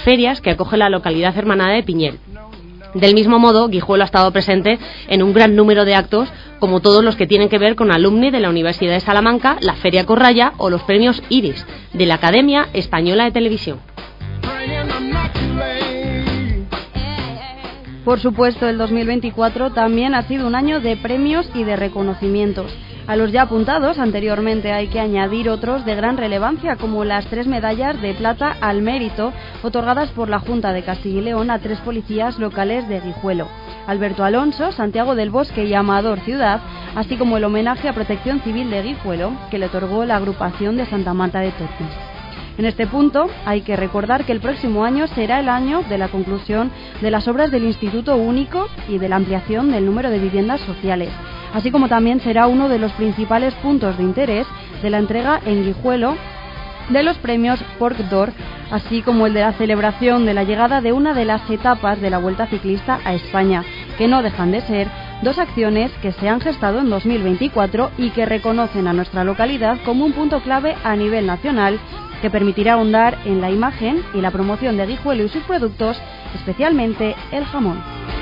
ferias que acoge la localidad hermanada de Piñel. Del mismo modo, Guijuelo ha estado presente en un gran número de actos, como todos los que tienen que ver con alumni de la Universidad de Salamanca, la Feria Corraya o los premios Iris de la Academia Española de Televisión. Por supuesto, el 2024 también ha sido un año de premios y de reconocimientos. A los ya apuntados anteriormente hay que añadir otros de gran relevancia, como las 3 medallas de plata al mérito otorgadas por la Junta de Castilla y León a 3 policías locales de Guijuelo: Alberto Alonso, Santiago del Bosque y Amador Ciudad, así como el homenaje a Protección Civil de Guijuelo que le otorgó la agrupación de Santa Marta de Tormes. En este punto hay que recordar que el próximo año será el año de la conclusión de las obras del Instituto Único y de la ampliación del número de viviendas sociales, así como también será uno de los principales puntos de interés de la entrega en Guijuelo de los premios Porc d'Or, así como el de la celebración de la llegada de una de las etapas de la Vuelta Ciclista a España, que no dejan de ser 2 acciones que se han gestado en 2024 y que reconocen a nuestra localidad como un punto clave a nivel nacional, que permitirá ahondar en la imagen y la promoción de Guijuelo y sus productos, especialmente el jamón.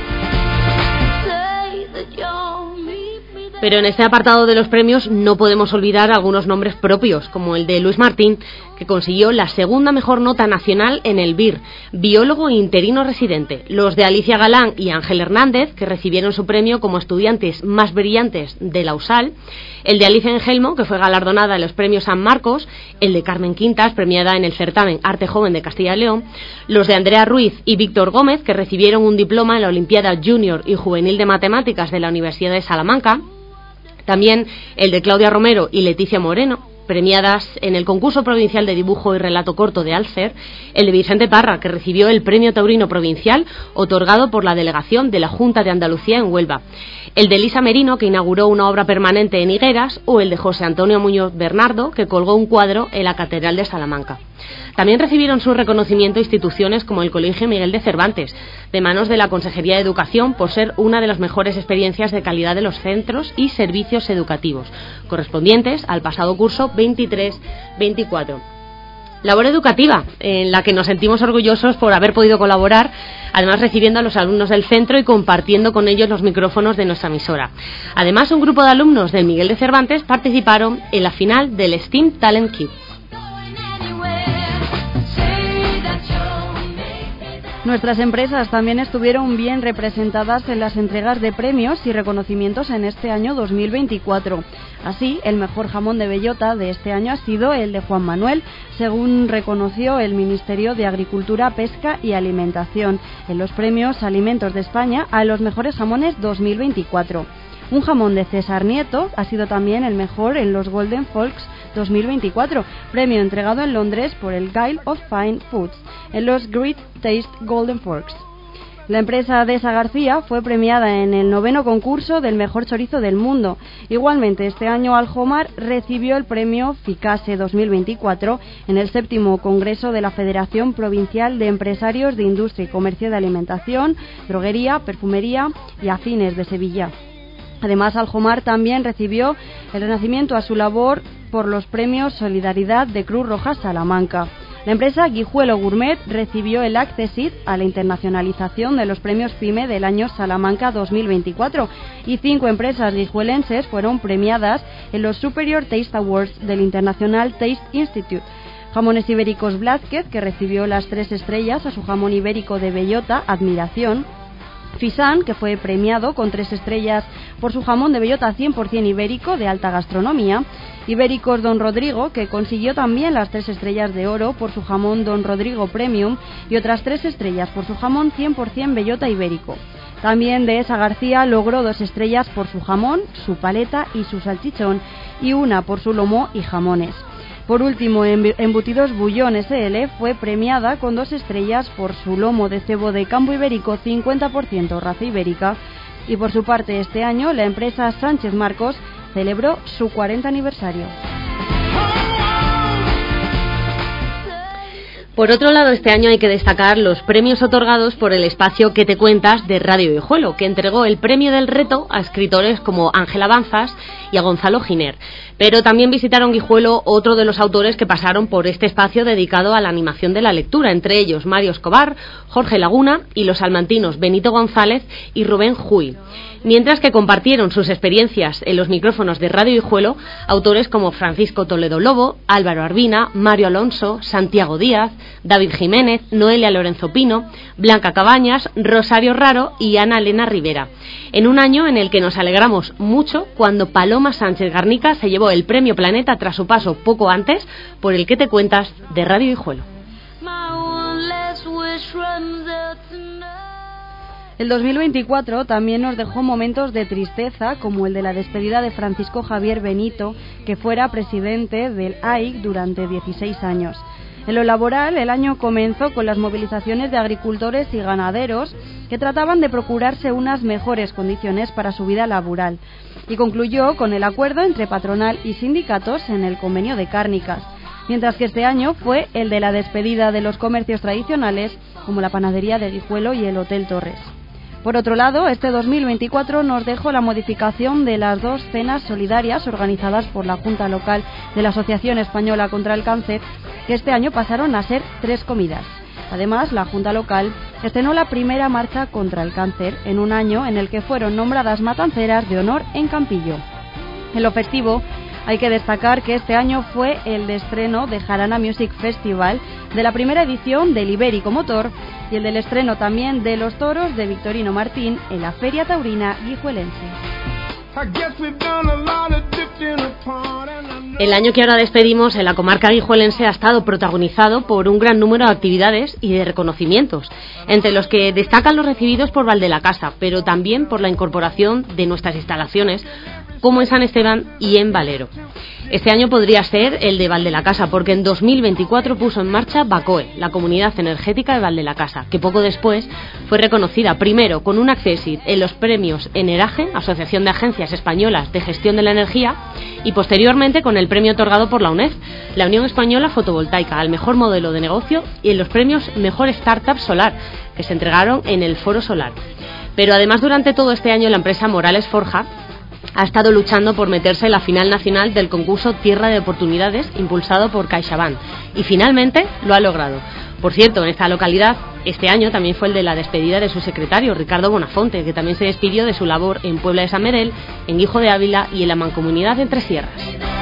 Pero en este apartado de los premios no podemos olvidar algunos nombres propios, como el de Luis Martín, que consiguió la segunda mejor nota nacional en el BIR, biólogo interino residente. Los de Alicia Galán y Ángel Hernández, que recibieron su premio como estudiantes más brillantes de la USAL. El de Alicia Engelmo, que fue galardonada en los premios San Marcos. El de Carmen Quintas, premiada en el certamen Arte Joven de Castilla y León. Los de Andrea Ruiz y Víctor Gómez, que recibieron un diploma en la Olimpiada Junior y Juvenil de Matemáticas de la Universidad de Salamanca. También el de Claudia Romero y Leticia Moreno, premiadas en el concurso provincial de dibujo y relato corto de Alcer. El de Vicente Parra, que recibió el Premio Taurino Provincial, otorgado por la delegación de la Junta de Andalucía en Huelva. El de Elisa Merino, que inauguró una obra permanente en Higueras, o el de José Antonio Muñoz Bernardo, que colgó un cuadro en la Catedral de Salamanca. También recibieron su reconocimiento instituciones como el Colegio Miguel de Cervantes, de manos de la Consejería de Educación, por ser una de las mejores experiencias de calidad de los centros y servicios educativos, correspondientes al pasado curso 23-24. Labor educativa, en la que nos sentimos orgullosos por haber podido colaborar, además recibiendo a los alumnos del centro y compartiendo con ellos los micrófonos de nuestra emisora. Además, un grupo de alumnos del Miguel de Cervantes participaron en la final del STEAM Talent Kids. Nuestras empresas también estuvieron bien representadas en las entregas de premios y reconocimientos en este año 2024. Así, el mejor jamón de bellota de este año ha sido el de Juan Manuel, según reconoció el Ministerio de Agricultura, Pesca y Alimentación en los premios Alimentos de España a los mejores jamones 2024. Un jamón de César Nieto ha sido también el mejor en los Golden Forks 2024, premio entregado en Londres por el Guild of Fine Foods en los Great Taste Golden Forks. La empresa Deza García fue premiada en el 9º concurso del mejor chorizo del mundo. Igualmente, este año Aljomar recibió el premio Ficase 2024 en el 7º Congreso de la Federación Provincial de Empresarios de Industria y Comercio de Alimentación, Droguería, Perfumería y Afines de Sevilla. Además, Aljomar también recibió el reconocimiento a su labor por los premios Solidaridad de Cruz Roja Salamanca. La empresa Guijuelo Gourmet recibió el Accessit a la internacionalización de los premios PYME del año Salamanca 2024 y 5 empresas guijuelenses fueron premiadas en los Superior Taste Awards del International Taste Institute. Jamones Ibéricos Blázquez, que recibió las 3 estrellas a su jamón ibérico de bellota Admiración. Fisan, que fue premiado con 3 estrellas por su jamón de bellota 100% ibérico de alta gastronomía. Ibéricos Don Rodrigo, que consiguió también las 3 estrellas de oro por su jamón Don Rodrigo Premium y otras 3 estrellas por su jamón 100% bellota ibérico. También Deza García logró 2 estrellas por su jamón, su paleta y su salchichón y 1 por su lomo y jamones. Por último, Embutidos Bullón SL fue premiada con 2 estrellas por su lomo de cebo de campo ibérico 50% raza ibérica y por su parte este año la empresa Sánchez Marcos celebró su 40 aniversario. Por otro lado, este año hay que destacar los premios otorgados por el espacio ¿Qué te cuentas? De Radio Guijuelo, que entregó el premio del reto a escritores como Ángela Banzas y a Gonzalo Giner. Pero también visitaron Guijuelo otro de los autores que pasaron por este espacio dedicado a la animación de la lectura, entre ellos Mario Escobar, Jorge Laguna y los salmantinos Benito González y Rubén Juy. Mientras que compartieron sus experiencias en los micrófonos de Radio Guijuelo autores como Francisco Toledo Lobo, Álvaro Arbina, Mario Alonso, Santiago Díaz, David Jiménez, Noelia Lorenzo Pino, Blanca Cabañas, Rosario Raro y Ana Elena Rivera. En un año en el que nos alegramos mucho cuando Paloma Sánchez Garnica se llevó el premio Planeta tras su paso poco antes por el ¿Qué te cuentas? De Radio Guijuelo. El 2024 también nos dejó momentos de tristeza, como el de la despedida de Francisco Javier Benito, que fuera presidente del AIC durante 16 años. En lo laboral, el año comenzó con las movilizaciones de agricultores y ganaderos que trataban de procurarse unas mejores condiciones para su vida laboral, y concluyó con el acuerdo entre patronal y sindicatos en el convenio de cárnicas, mientras que este año fue el de la despedida de los comercios tradicionales, como la panadería de Guijuelo y el Hotel Torres. Por otro lado, este 2024 nos dejó la modificación de las 2 cenas solidarias organizadas por la Junta Local de la Asociación Española contra el Cáncer, que este año pasaron a ser 3 comidas. Además, la Junta Local estrenó la primera marcha contra el cáncer en un año en el que fueron nombradas matanceras de honor en Campillo. En lo festivo, hay que destacar que este año fue el de estreno de Jarana Music Festival, de la primera edición del Ibérico Motor y el del estreno también de los toros de Victorino Martín en la Feria Taurina Guijuelense. El año que ahora despedimos en la comarca guijuelense ha estado protagonizado por un gran número de actividades y de reconocimientos, entre los que destacan los recibidos por Valdelacasa, pero también por la incorporación de nuestras instalaciones, como en San Esteban y en Valero. Este año podría ser el de Valdelacasa, porque en 2024 puso en marcha Bacoe, la comunidad energética de Valdelacasa, que poco después fue reconocida primero con un accésit en los premios Enerage, Asociación de Agencias Españolas de Gestión de la Energía, y posteriormente con el premio otorgado por la UNED, la Unión Española Fotovoltaica, al mejor modelo de negocio, y en los premios Mejor Startup Solar, que se entregaron en el Foro Solar. Pero además, durante todo este año, la empresa Morales Forja ha estado luchando por meterse en la final nacional del concurso Tierra de Oportunidades, impulsado por CaixaBank, y finalmente lo ha logrado. Por cierto, en esta localidad, este año también fue el de la despedida de su secretario, Ricardo Bonafonte, que también se despidió de su labor en Puebla de San Medel, en Guijo de Ávila y en la Mancomunidad de Tres Sierras.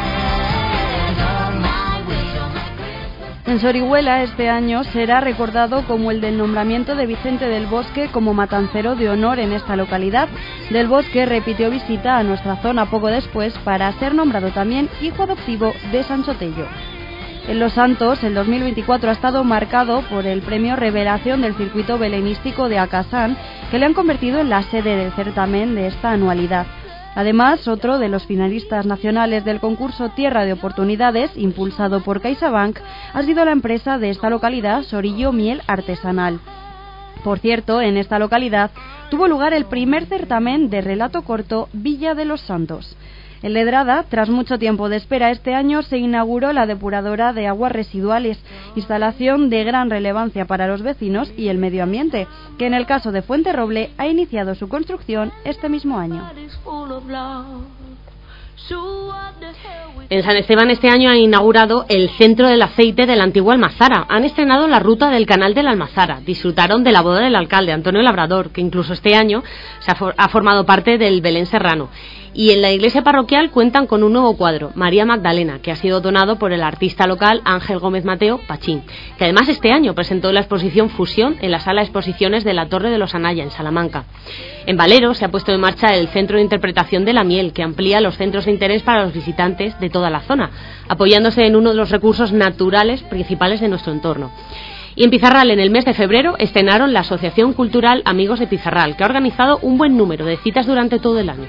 En Sorihuela este año será recordado como el del nombramiento de Vicente del Bosque como matancero de honor en esta localidad. Del Bosque repitió visita a nuestra zona poco después para ser nombrado también hijo adoptivo de Sancho Tello. En Los Santos, el 2024 ha estado marcado por el premio Revelación del circuito belenístico de Acasán, que le han convertido en la sede del certamen de esta anualidad. Además, otro de los finalistas nacionales del concurso Tierra de Oportunidades, impulsado por CaixaBank, ha sido la empresa de esta localidad, Sorillo Miel Artesanal. Por cierto, en esta localidad tuvo lugar el primer certamen de relato corto Villa de los Santos. En Ledrada, tras mucho tiempo de espera, este año se inauguró la depuradora de aguas residuales, instalación de gran relevancia para los vecinos y el medio ambiente, que en el caso de Fuenterroble ha iniciado su construcción este mismo año. En San Esteban este año han inaugurado el Centro del Aceite de la antigua Almazara. Han estrenado la ruta del Canal de la Almazara. Disfrutaron de la boda del alcalde, Antonio Labrador, que incluso este año ha formado parte del Belén Serrano. Y en la iglesia parroquial cuentan con un nuevo cuadro, María Magdalena, que ha sido donado por el artista local Ángel Gómez Mateo Pachín, que además este año presentó la exposición Fusión en la sala de exposiciones de la Torre de los Anaya, en Salamanca. En Valero se ha puesto en marcha el Centro de Interpretación de la Miel, que amplía los centros de interés para los visitantes de toda la zona, apoyándose en uno de los recursos naturales principales de nuestro entorno. Y en Pizarral, en el mes de febrero, estrenaron la Asociación Cultural Amigos de Pizarral, que ha organizado un buen número de citas durante todo el año.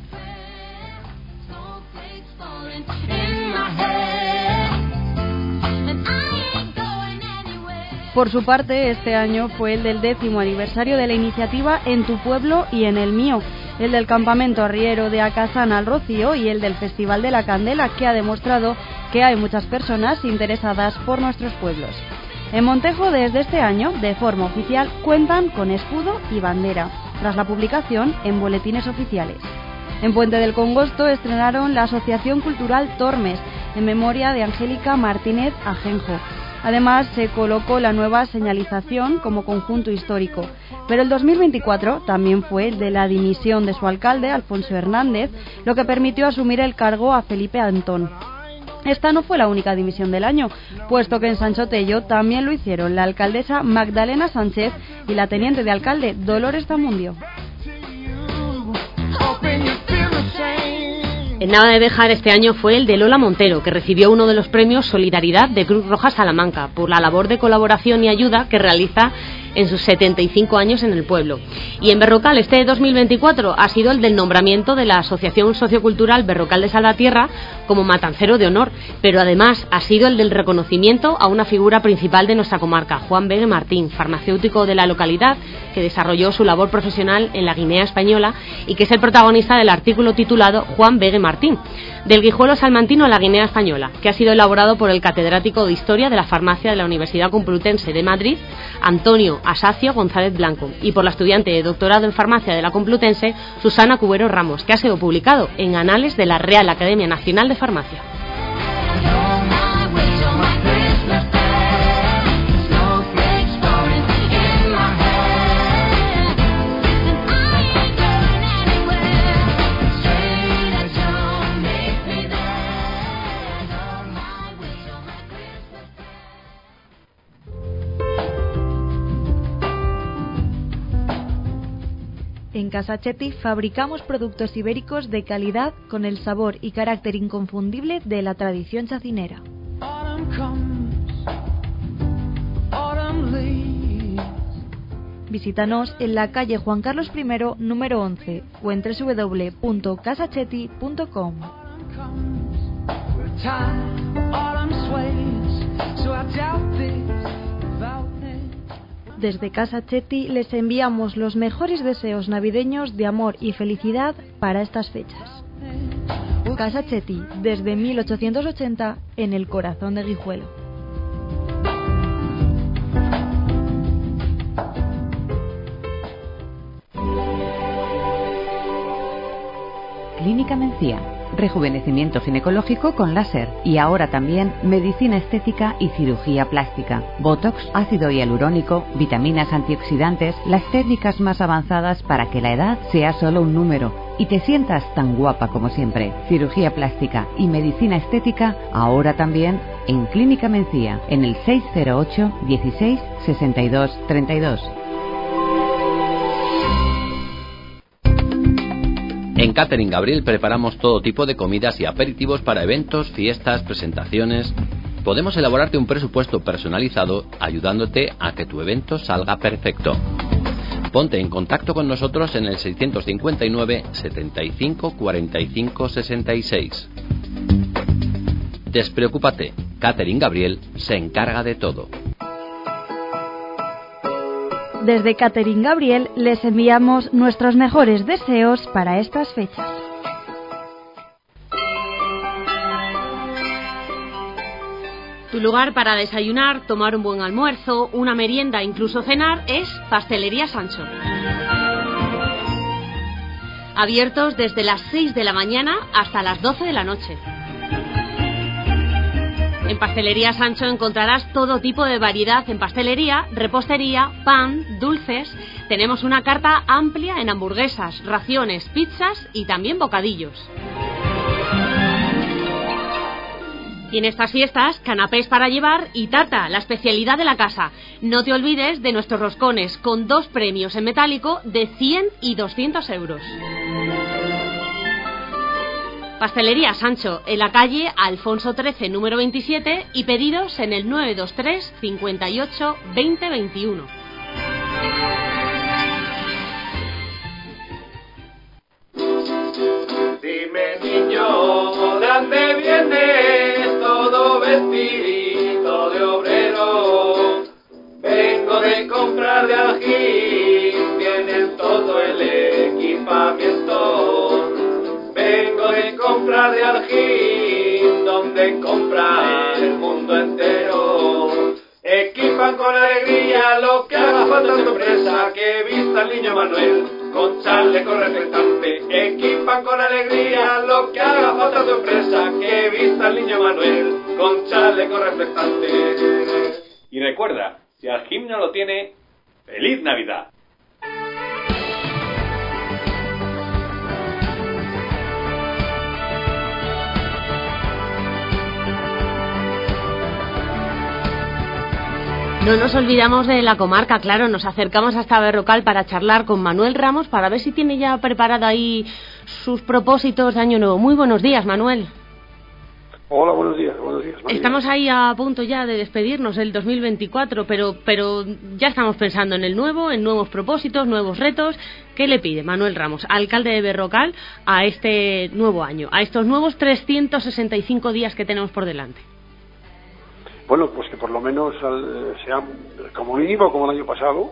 Por su parte, este año fue el del 10º aniversario de la iniciativa En tu pueblo y en el mío, el del campamento arriero de Acasán al Rocío y el del Festival de la Candela, que ha demostrado que hay muchas personas interesadas por nuestros pueblos. En Montejo, desde este año, de forma oficial, cuentan con escudo y bandera, tras la publicación en boletines oficiales. En Puente del Congosto estrenaron la Asociación Cultural Tormes, en memoria de Angélica Martínez Ajenjo. Además, se colocó la nueva señalización como conjunto histórico. Pero el 2024 también fue el de la dimisión de su alcalde, Alfonso Hernández, lo que permitió asumir el cargo a Felipe Antón. Esta no fue la única dimisión del año, puesto que en Sancho Tello también lo hicieron la alcaldesa Magdalena Sánchez y la teniente de alcalde Dolores Zamundio. En Nava de Béjar este año fue el de Lola Montero, que recibió uno de los premios Solidaridad de Cruz Roja Salamanca por la labor de colaboración y ayuda que realiza en sus 75 años en el pueblo. Y en Berrocal este 2024 ha sido el del nombramiento de la Asociación Sociocultural Berrocal de Salvatierra como matancero de honor, pero además ha sido el del reconocimiento a una figura principal de nuestra comarca, Juan Begue Martín, farmacéutico de la localidad que desarrolló su labor profesional en la Guinea Española y que es el protagonista del artículo titulado Juan Begue Martín, del Guijuelo salmantino a la Guinea Española, que ha sido elaborado por el catedrático de Historia de la Farmacia de la Universidad Complutense de Madrid, Antonio Asacio González Blanco, y por la estudiante de doctorado en Farmacia de la Complutense, Susana Cubero Ramos, que ha sido publicado en Anales de la Real Academia Nacional de Farmacia. En Casa Chetti fabricamos productos ibéricos de calidad con el sabor y carácter inconfundible de la tradición chacinera. Visítanos en la calle Juan Carlos I, número 11, o en www.casachetti.com. Desde Casa Chetti les enviamos los mejores deseos navideños de amor y felicidad para estas fechas. Casa Chetti, desde 1880, en el corazón de Guijuelo. Clínica Mencía. Rejuvenecimiento ginecológico con láser y ahora también medicina estética y cirugía plástica. Botox, ácido hialurónico, vitaminas antioxidantes, las técnicas más avanzadas para que la edad sea solo un número y te sientas tan guapa como siempre. Cirugía plástica y medicina estética ahora también en Clínica Mencía, en el 608 16 62 32. En Catering Gabriel preparamos todo tipo de comidas y aperitivos para eventos, fiestas, presentaciones. Podemos elaborarte un presupuesto personalizado ayudándote a que tu evento salga perfecto. Ponte en contacto con nosotros en el 659 75 45 66. Despreocúpate, Catering Gabriel se encarga de todo. Desde Catering Gabriel les enviamos nuestros mejores deseos para estas fechas. Tu lugar para desayunar, tomar un buen almuerzo, una merienda, incluso cenar es Pastelería Sancho. Abiertos desde las 6 de la mañana hasta las 12 de la noche. En Pastelería Sancho encontrarás todo tipo de variedad en pastelería, repostería, pan, dulces. Tenemos una carta amplia en hamburguesas, raciones, pizzas y también bocadillos. Y en estas fiestas, canapés para llevar y tarta, la especialidad de la casa. No te olvides de nuestros roscones con 2 premios en metálico de 100 y 200 euros. Pastelería Sancho, en la calle Alfonso XIII, número 27, y pedidos en el 923 58 20 21. Dime, niño, ¿de dónde vienes? Todo vestido de obrero. Vengo de comprar de Ajín, tienen todo el equipamiento. Vengo de comprar de Ajín, donde compra el mundo entero. Equipan con alegría lo que haga falta en tu empresa, que vista el niño Manuel con chaleco reflectante. Equipan con alegría lo que haga falta en tu empresa, que vista el niño Manuel con chaleco reflectante. Y recuerda, si Algim no lo tiene, ¡feliz Navidad! No nos olvidamos de la comarca, claro, nos acercamos hasta Berrocal para charlar con Manuel Ramos para ver si tiene ya preparado ahí sus propósitos de Año Nuevo. Muy buenos días, Manuel. Hola, buenos días, María. Estamos ahí a punto ya de despedirnos el 2024, pero ya estamos pensando en el nuevo, en nuevos propósitos, nuevos retos. ¿Qué le pide Manuel Ramos, alcalde de Berrocal, a este nuevo año, a estos nuevos 365 días que tenemos por delante? Bueno, pues que por lo menos sea como mínimo como el año pasado,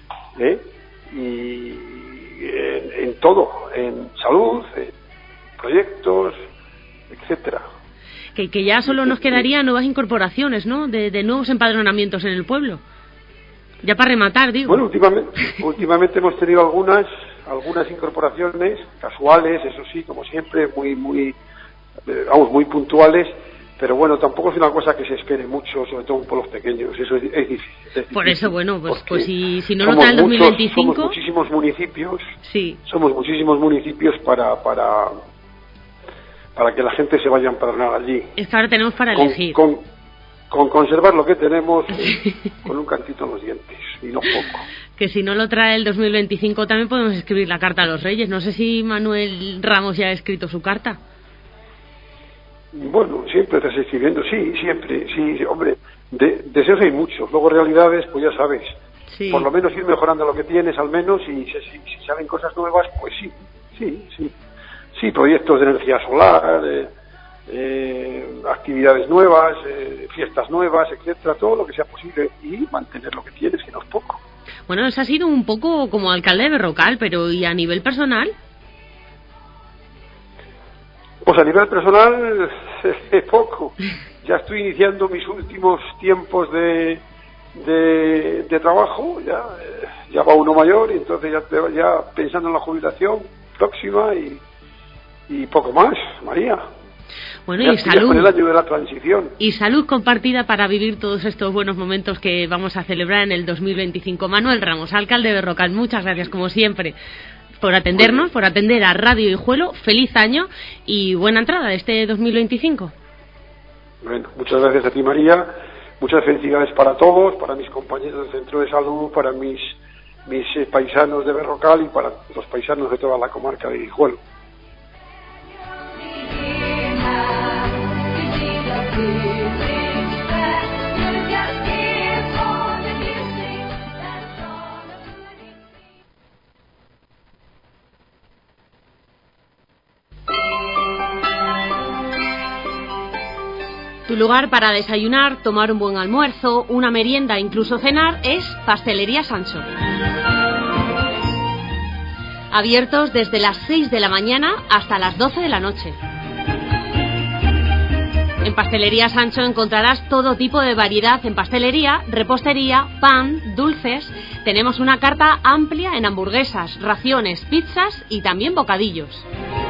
y en todo, en salud, en proyectos, etcétera. Que ya solo nos quedarían nuevas incorporaciones, ¿no? De nuevos empadronamientos en el pueblo. Ya para rematar, digo. Bueno, últimamente hemos tenido algunas incorporaciones casuales, eso sí, como siempre, muy puntuales. Pero bueno, tampoco es una cosa que se espere mucho, sobre todo en pueblos pequeños. Eso es difícil. Por eso, bueno, pues si no lo trae el 2025... Somos muchísimos municipios. Sí. Somos muchísimos municipios para que la gente se vaya a empadronar allí. Es que ahora tenemos para elegir. Con conservar lo que tenemos con un cantito en los dientes, y no poco. Que si no lo trae el 2025 también podemos escribir la carta a los Reyes. No sé si Manuel Ramos ya ha escrito su carta. Bueno, siempre estás escribiendo, sí, siempre, sí, hombre, deseos hay muchos, luego realidades, pues ya sabes, sí. Por lo menos ir mejorando lo que tienes, al menos, y si salen cosas nuevas, pues sí, proyectos de energía solar, actividades nuevas, fiestas nuevas, etcétera, todo lo que sea posible, y mantener lo que tienes, que no es poco. Bueno, eso ha sido un poco como alcalde de Berrocal, pero ¿y a nivel personal? Pues a nivel personal, poco. Ya estoy iniciando mis últimos tiempos de trabajo, ya va uno mayor, y entonces ya pensando en la jubilación próxima y poco más, María. Bueno, ya y salud. Con el año de la transición. Y salud compartida para vivir todos estos buenos momentos que vamos a celebrar en el 2025. Manuel Ramos, alcalde de Berrocal, muchas gracias como siempre por atendernos, por atender a Radio Guijuelo. Feliz año y buena entrada de este 2025. Bueno, muchas gracias a ti, María. Muchas felicidades para todos, para mis compañeros del Centro de Salud, para mis paisanos de Berrocal y para los paisanos de toda la comarca de Guijuelo. Tu lugar para desayunar, tomar un buen almuerzo, una merienda, incluso cenar es Pastelería Sancho. Abiertos desde las 6 de la mañana hasta las 12 de la noche. En Pastelería Sancho encontrarás todo tipo de variedad en pastelería, repostería, pan, dulces. Tenemos una carta amplia en hamburguesas, raciones, pizzas y también bocadillos.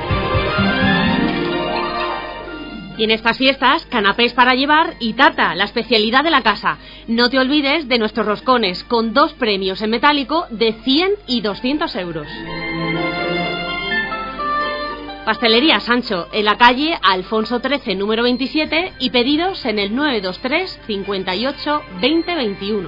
Y en estas fiestas, canapés para llevar y tarta, la especialidad de la casa. No te olvides de nuestros roscones, con 2 premios en metálico de 100 y 200 euros. Pastelería Sancho, en la calle Alfonso XIII, número 27, y pedidos en el 923 58 20 21.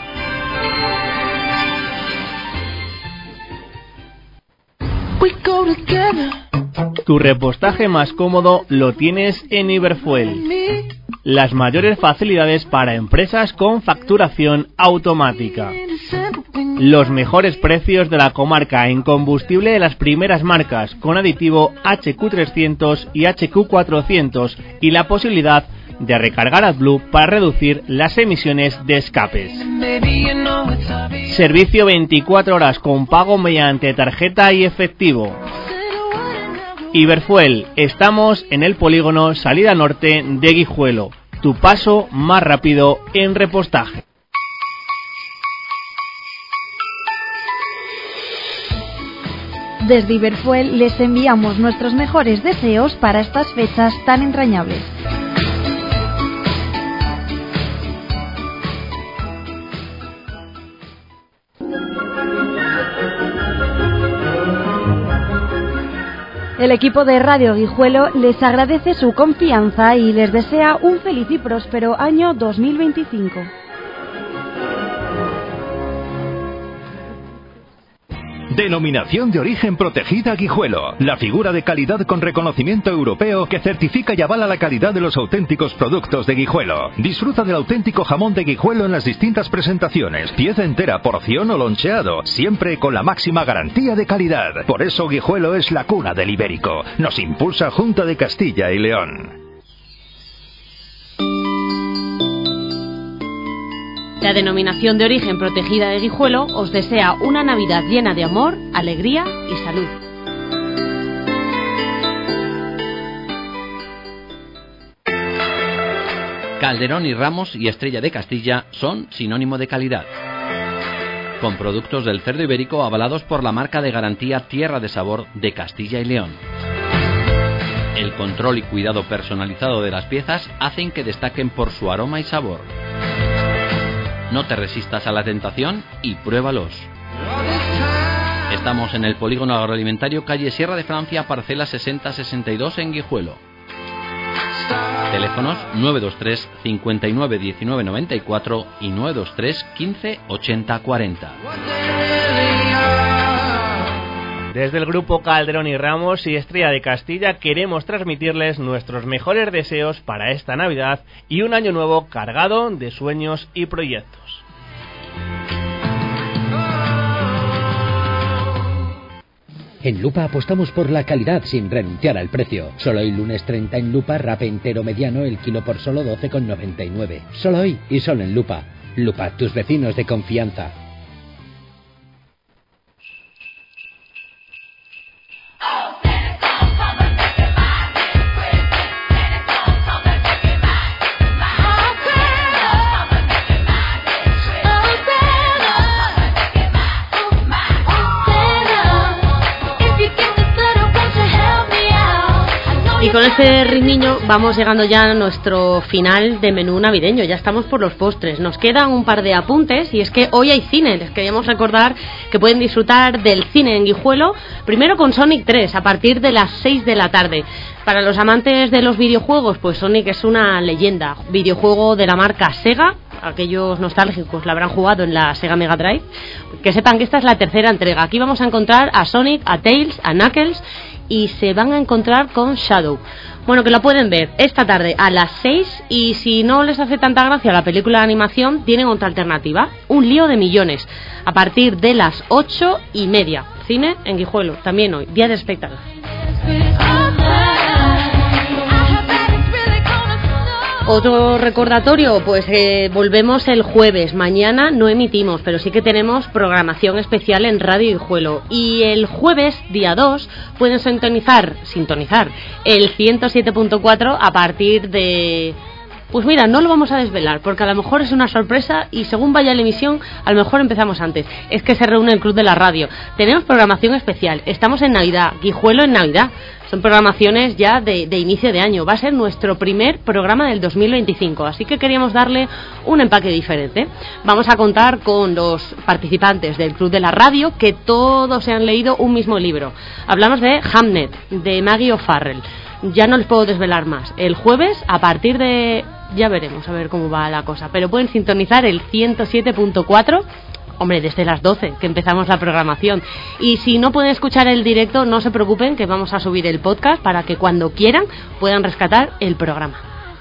Tu repostaje más cómodo lo tienes en Iberfuel. Las mayores facilidades para empresas con facturación automática. Los mejores precios de la comarca en combustible de las primeras marcas, con aditivo HQ300 y HQ400 y la posibilidad de recargar AdBlue para reducir las emisiones de escapes. Servicio 24 horas con pago mediante tarjeta y efectivo. Iberfuel, estamos en el polígono Salida Norte de Guijuelo. Tu paso más rápido en repostaje. Desde Iberfuel les enviamos nuestros mejores deseos para estas fechas tan entrañables. El equipo de Radio Guijuelo les agradece su confianza y les desea un feliz y próspero año 2025. Denominación de origen protegida Guijuelo, la figura de calidad con reconocimiento europeo que certifica y avala la calidad de los auténticos productos de Guijuelo. Disfruta del auténtico jamón de Guijuelo en las distintas presentaciones, pieza entera, porción o loncheado, siempre con la máxima garantía de calidad. Por eso Guijuelo es la cuna del ibérico. Nos impulsa Junta de Castilla y León. La Denominación de Origen Protegida de Guijuelo os desea una Navidad llena de amor, alegría y salud. Calderón y Ramos y Estrella de Castilla son sinónimo de calidad. Con productos del cerdo ibérico avalados por la marca de garantía Tierra de Sabor de Castilla y León. El control y cuidado personalizado de las piezas hacen que destaquen por su aroma y sabor. No te resistas a la tentación y pruébalos. Estamos en el Polígono Agroalimentario, calle Sierra de Francia, parcela 6062 en Guijuelo. Teléfonos 923 59 19 94 y 923 15 80 40. Desde el grupo Calderón y Ramos y Estrella de Castilla queremos transmitirles nuestros mejores deseos para esta Navidad y un año nuevo cargado de sueños y proyectos. En Lupa apostamos por la calidad sin renunciar al precio. Solo hoy lunes 30 en Lupa, rape entero mediano, el kilo por solo 12,99. Solo hoy y solo en Lupa. Lupa, tus vecinos de confianza. Y con este ritmiño vamos llegando ya a nuestro final de menú navideño. Ya estamos por los postres. Nos quedan un par de apuntes y es que hoy hay cine. Les queríamos recordar que pueden disfrutar del cine en Guijuelo, primero con Sonic 3 a partir de las 6 de la tarde. Para los amantes de los videojuegos, pues Sonic es una leyenda. Videojuego de la marca Sega. Aquellos nostálgicos la habrán jugado en la Sega Mega Drive. Que sepan que esta es la tercera entrega. Aquí vamos a encontrar a Sonic, a Tails, a Knuckles y se van a encontrar con Shadow. Bueno, que la pueden ver esta tarde a las 6 y si no les hace tanta gracia la película de animación, tienen otra alternativa, Un lío de millones, a partir de las 8:30. Cine en Guijuelo, también hoy, día de espectáculo. Otro recordatorio, pues volvemos el jueves. Mañana no emitimos, pero sí que tenemos programación especial en Radio Guijuelo. Y el jueves, día 2, pueden sintonizar el 107.4 a partir de... Pues mira, no lo vamos a desvelar, porque a lo mejor es una sorpresa y según vaya la emisión, a lo mejor empezamos antes. Es que se reúne el Club de la Radio. Tenemos programación especial. Estamos en Navidad, Guijuelo en Navidad. Son programaciones ya de inicio de año. Va a ser nuestro primer programa del 2025, así que queríamos darle un empaque diferente. Vamos a contar con los participantes del Club de la Radio, que todos se han leído un mismo libro. Hablamos de Hamnet, de Maggie O'Farrell. Ya no les puedo desvelar más. El jueves, a partir de... ya veremos a ver cómo va la cosa, pero pueden sintonizar el 107.4, hombre, desde las 12 que empezamos la programación. Y si no pueden escuchar el directo, no se preocupen, que vamos a subir el podcast para que cuando quieran puedan rescatar el programa.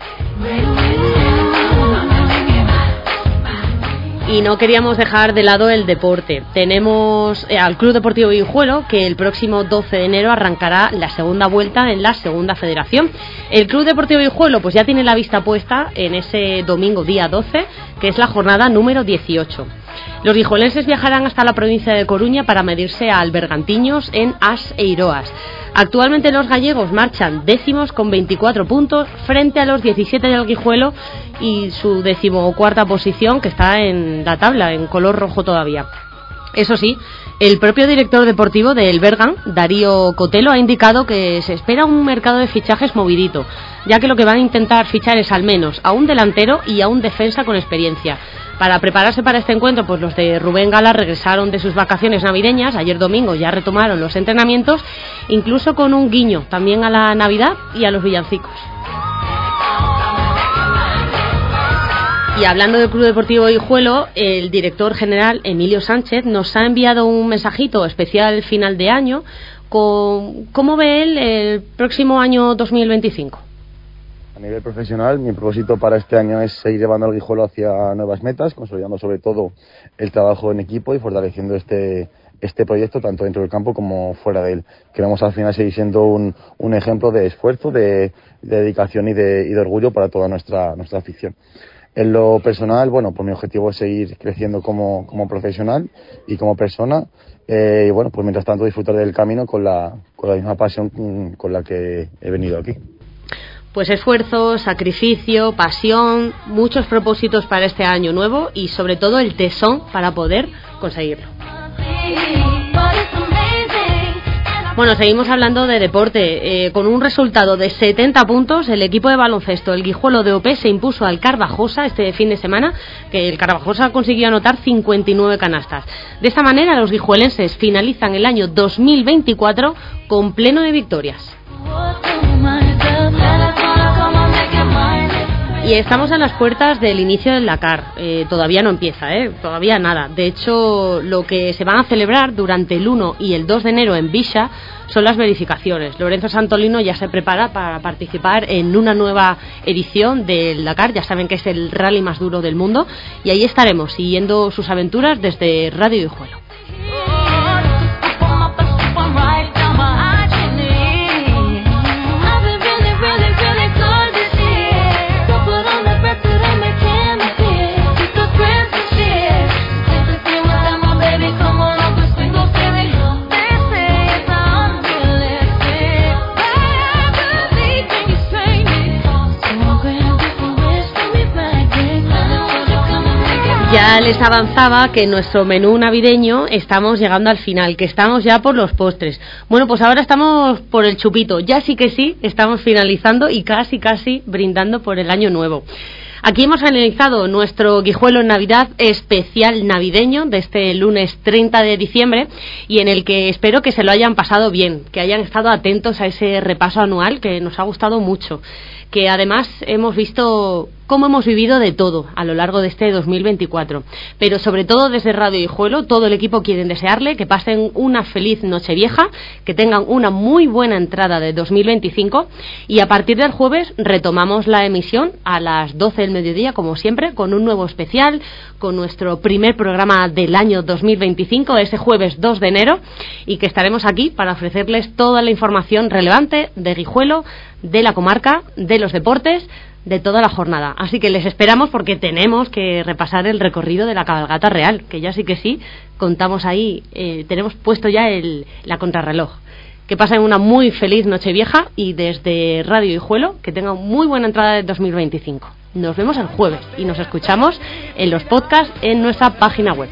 Y no queríamos dejar de lado el deporte. Tenemos al Club Deportivo Guijuelo, que el próximo 12 de enero arrancará la segunda vuelta en la segunda federación. El Club Deportivo Guijuelo pues ya tiene la vista puesta en ese domingo día 12, que es la jornada número 18. Los guijuelenses viajarán hasta la provincia de Coruña para medirse al Bergantiños en As e Iroas. Actualmente los gallegos marchan décimos con 24 puntos frente a los 17 del Guijuelo y su 14ª posición, que está en la tabla en color rojo todavía. Eso sí, el propio director deportivo del Bergan, Darío Cotelo, ha indicado que se espera un mercado de fichajes movidito, ya que lo que van a intentar fichar es al menos a un delantero y a un defensa con experiencia. Para prepararse para este encuentro, pues los de Rubén Gala regresaron de sus vacaciones navideñas. Ayer domingo ya retomaron los entrenamientos, incluso con un guiño también a la Navidad y a los villancicos. Y hablando del Club Deportivo Guijuelo, el director general Emilio Sánchez nos ha enviado un mensajito especial final de año con cómo ve él el próximo año 2025. A nivel profesional, mi propósito para este año es seguir llevando al Guijuelo hacia nuevas metas, consolidando sobre todo el trabajo en equipo y fortaleciendo este proyecto tanto dentro del campo como fuera de él. Queremos al final seguir siendo un ejemplo de esfuerzo, de dedicación y de orgullo para toda nuestra afición. En lo personal, bueno, pues mi objetivo es seguir creciendo como profesional y como persona y bueno, pues mientras tanto disfrutar del camino con la misma pasión con la que he venido aquí. Pues esfuerzo, sacrificio, pasión, muchos propósitos para este año nuevo y sobre todo el tesón para poder conseguirlo. Bueno, seguimos hablando de deporte. Con un resultado de 70 puntos, el equipo de baloncesto, el Guijuelo de OP, se impuso al Carvajosa este fin de semana, que el Carvajosa consiguió anotar 59 canastas. De esta manera, los guijuelenses finalizan el año 2024 con pleno de victorias. Y estamos a las puertas del inicio del Dakar. Todavía no empieza, todavía nada. De hecho, lo que se van a celebrar durante el 1 y el 2 de enero en Bisha son las verificaciones. Lorenzo Santolino ya se prepara para participar en una nueva edición del Dakar. Ya saben que es el rally más duro del mundo. Y ahí estaremos siguiendo sus aventuras desde Radio Guijuelo. Ya les avanzaba que en nuestro menú navideño estamos llegando al final, que estamos ya por los postres. Bueno, pues ahora estamos por el chupito. Ya sí que sí, estamos finalizando y casi brindando por el año nuevo. Aquí hemos analizado nuestro Guijuelo en Navidad especial navideño de este lunes 30 de diciembre y en el que espero que se lo hayan pasado bien, que hayan estado atentos a ese repaso anual que nos ha gustado mucho, que además hemos visto cómo hemos vivido de todo a lo largo de este 2024. Pero sobre todo desde Radio Guijuelo, todo el equipo quieren desearle que pasen una feliz Nochevieja, que tengan una muy buena entrada de 2025 y a partir del jueves retomamos la emisión a las 12 del mediodía, como siempre, con un nuevo especial, con nuestro primer programa del año 2025, ese jueves 2 de enero, y que estaremos aquí para ofrecerles toda la información relevante de Guijuelo, de la comarca, de los deportes, de toda la jornada. Así que les esperamos porque tenemos que repasar el recorrido de la cabalgata real, que ya sí que sí, contamos ahí, tenemos puesto ya la contrarreloj. Que pasen una muy feliz Nochevieja y desde Radio Guijuelo que tengan muy buena entrada de 2025. Nos vemos el jueves y nos escuchamos en los podcasts en nuestra página web.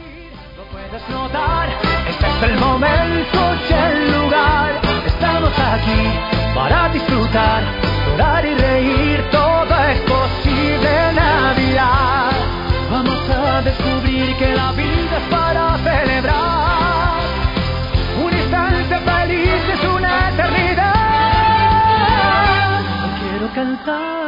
Este es el momento y el lugar. Estamos aquí para disfrutar, llorar y reír. Todo es posible, Navidad. Vamos a descubrir que la vida es para celebrar. Un instante feliz es una eternidad. Quiero cantar